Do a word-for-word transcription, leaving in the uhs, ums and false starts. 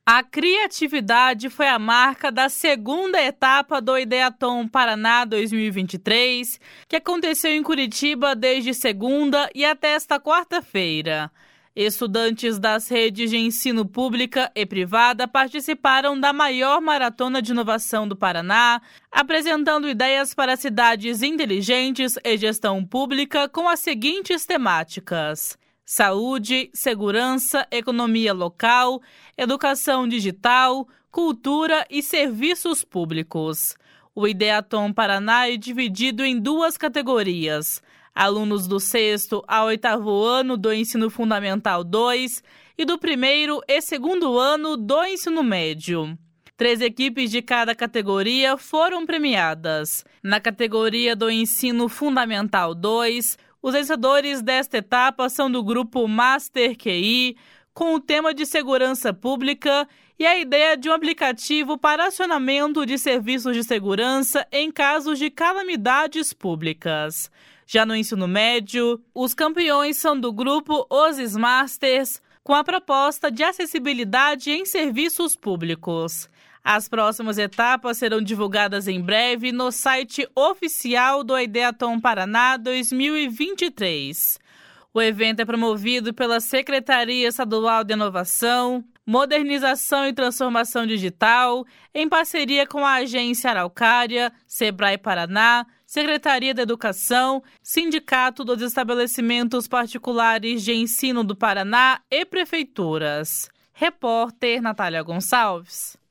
A criatividade foi a marca da segunda etapa do Ideatom Paraná dois mil e vinte e três, que aconteceu em Curitiba desde segunda e até esta quarta-feira. Estudantes das redes de ensino pública e privada participaram da maior maratona de inovação do Paraná, apresentando ideias para cidades inteligentes e gestão pública com as seguintes temáticas: saúde, segurança, economia local, educação digital, cultura e serviços públicos. O Ideatom Paraná é dividido em duas categorias: alunos do sexto ao oitavo ano do Ensino Fundamental dois e do primeiro e segundo ano do Ensino Médio. Três equipes de cada categoria foram premiadas. Na categoria do Ensino Fundamental dois, os vencedores desta etapa são do grupo Master Q I, com o tema de segurança pública e a ideia de um aplicativo para acionamento de serviços de segurança em casos de calamidades públicas. Já no ensino médio, os campeões são do grupo Os Smarters, com a proposta de acessibilidade em serviços públicos. As próximas etapas serão divulgadas em breve no site oficial do Ideatom Paraná dois mil e vinte e três. O evento é promovido pela Secretaria Estadual de Inovação, Modernização e Transformação Digital, em parceria com a Agência Araucária, Sebrae Paraná, Secretaria da Educação, Sindicato dos Estabelecimentos Particulares de Ensino do Paraná e Prefeituras. Repórter Natália Gonçalves.